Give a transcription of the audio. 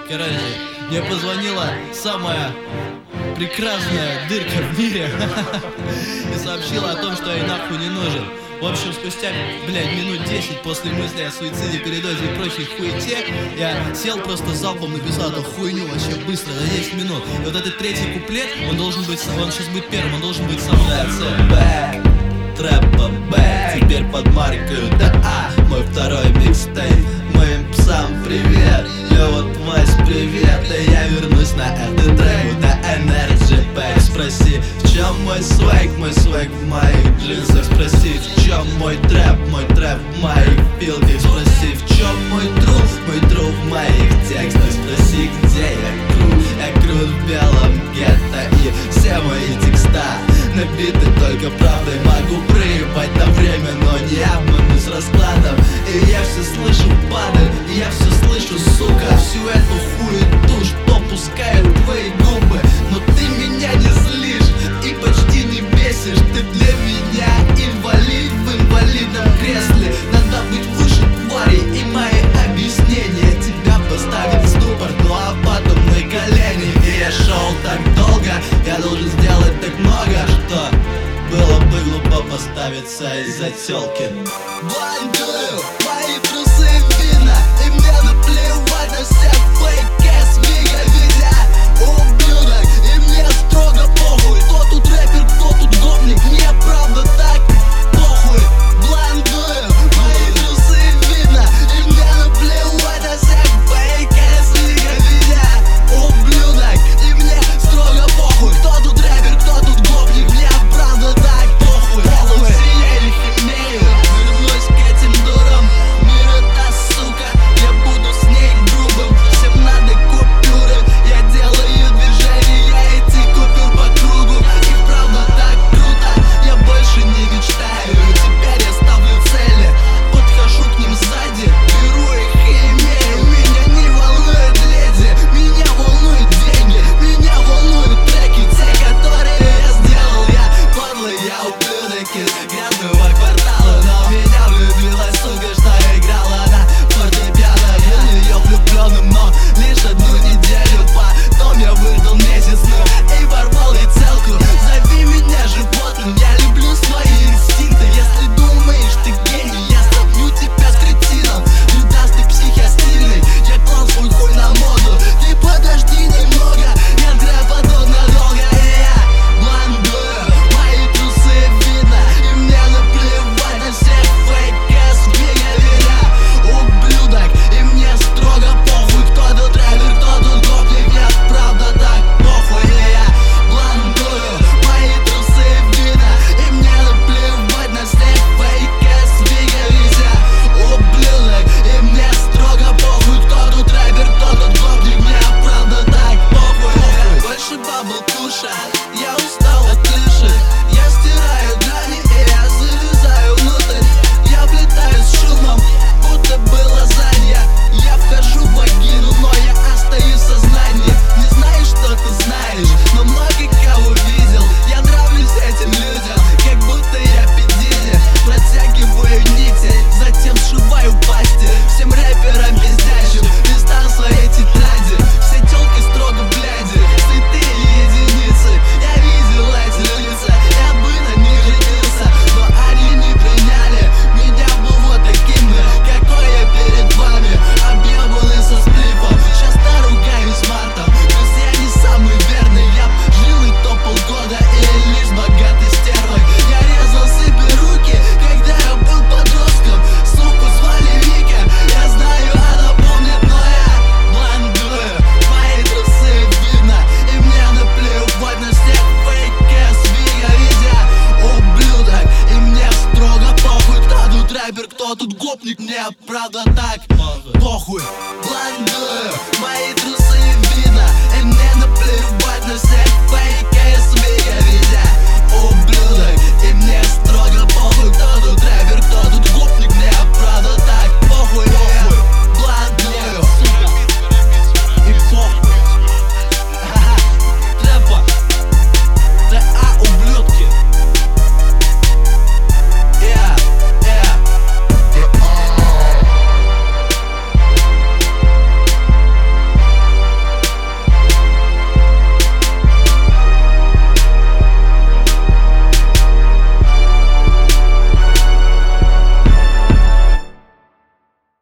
Короче, мне позвонила самая прекрасная дырка в мире и сообщила о том, что я ей нахуй не нужен. В общем, спустя, минут 10 после мысли о суициде, передозе и прочей хуете, я сел просто залпом, написал эту хуйню вообще быстро, за 10 минут. И вот этот третий куплет, он сейчас будет первым, он должен быть в самом конце. Трэпа бэк, теперь под маркой ДА, мой второй микстейп. Моим псам привет, вот Вась, привет. И я вернусь на этот трек, на Energy Pack. Спроси, в чем мой свэг в моих джинсах. Спроси, в чем мой трэп в моих пилках. Спроси, в чем мой труп в моих текстах. Спроси, где я крут в белом гетто. И все мои текста набиты только правдой. Могу проебать на время, но не обманусь раскладом. И я все слышу, падаль, и я все слышу, сука. Всю эту хуету, что пускают твои губы. Но ты меня не злишь и почти не бесишь. Ты для меня инвалид в инвалидном кресле. Надо быть выше твари, и мои объяснения тебя поставят в ступор. Ну а потом на колени. И я шел так долго, я должен сделать так много, что было бы глупо поставиться из-за тёлки. Бландую, мои трусы видно, и мне наплевать на всех фейк-эс видя. Ублюдок, и мне строго похуй, кто тут рэпер, кто тут гопник, мне правда так похуй. Бландую, мои трусы видно, и мне наплевать на всех фейк-эс видя. Ублюдок, и мне строго похуй, кто тут рэпер, кто тут гопник, мне правда так похуй. Я их имею, вернусь к этим дурам. Мир это сука, я буду с ней грубым. Всем надо купюры, я делаю движения этих купюр по кругу. И правда так круто, я больше не мечтаю. Теперь я ставлю цели, подхожу к ним сзади, беру их и имею. Меня не волнует леди, меня волнуют деньги, меня волнуют треки, те, которые я сделал. Я подлый, я ублюдок из грязного квартала, но меня влюбилась сука, что играла на фортепиано. Я в нее влюбленным, но лишь одну неделю. Потом я выждал месяц, и ворвал ей целку. Зови меня животным, я люблю свои инстинкты. Если думаешь, ты гений, я сравню тебя с кретином. Юдас, ты психостильный, я клал свой хуй на моду. Ты подожди немного, я трэпа тут надолго. И я бландую, мои трусы видно, и мне наплевать на всех фейк-эс видя. Ублюдок, и мне строго похуй, кто тут рэпер, кто тут гопник, мне правда так похуй. И я бландую, мои трусы видно, и мне наплевать на всех фейк-эс видя. Ублюдок, и мне строго похуй, кто тут рэпер, кто тут гопник, мне правда так похуй. Больше бабл туша, я устал от клиши. Я стираю грани, и я залезаю внутрь. Я влетаю с шумом, будто бы лазанья. Я вхожу в вагину, но я остаюсь в сознании. Не знаю, что ты знаешь, но много кого видел. Я нравлюсь этим людям, как будто я Педиди. Протягиваю нити, затем сшиваю пасти. Всем рэперам пиздящим листал своей тетради. Все тёлки строго в гляде, святые единицы. Я видел эти лица, я бы на них женился, но они не приняли меня бы вот таким же, какой я перед вами. Объебанный со сплифом, часто ругаюсь матом. Плюс я не самый верный, я б жил и то полгода, и лишь богатый стервой. Я резал себе руки, когда я был подростком. Суку звали Вика, я знаю, она помнит, но я бландую, мои трусы видно, и мне наплевать на всех фейк-эс видя. Ублюдок, и мне строго похуй, кто тут рэпер, кто тут гопник, мне правда так